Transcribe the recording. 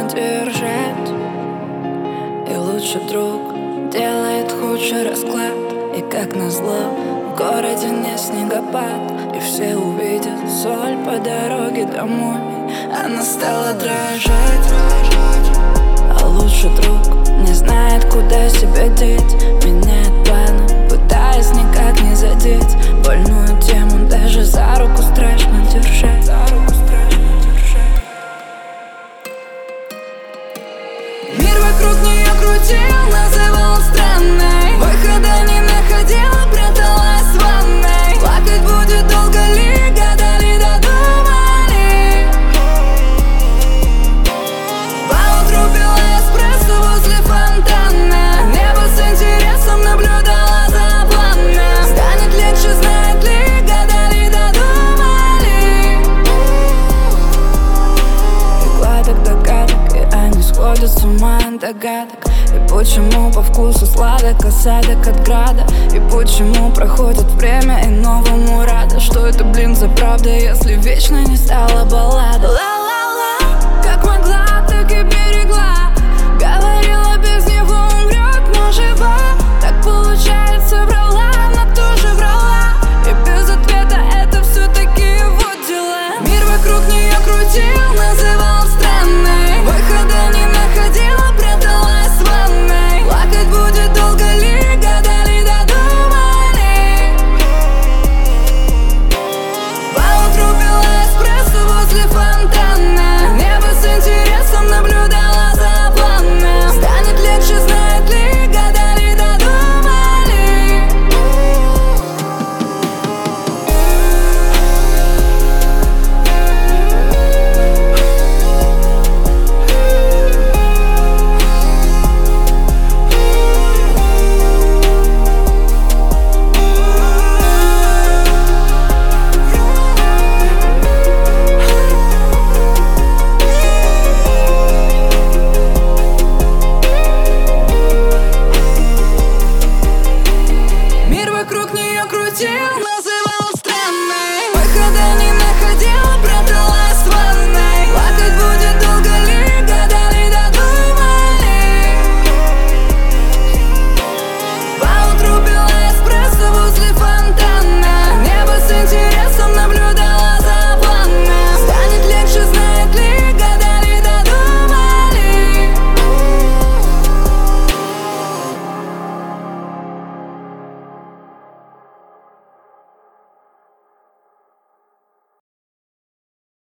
трудно держать. И лучший друг делает худший расклад. И как назло, в городе не снегопад, и все увидят соль по дороге домой. Она стала дрожать, а лучший друг не знает, куда себя деть. Меняет планы, пытаясь никак не задеть больную тему, даже за руку страшно держать. Мир вокруг нее крутил, называл странной, выхода не находила, пряталась в ванной. Плакать будет долго ли, гадали, додумали. Поутру пила эспрессо возле фонтана, небо с интересом наблюдала за планом. Станет легче, знает ли, гадали, додумали. И гладок догадок, и они сходят с ума от догадок. И почему по вкусу сладок осадок от града? И почему проходит время и новому рада? Что это, блин, за правда, если вечно не стала баллада?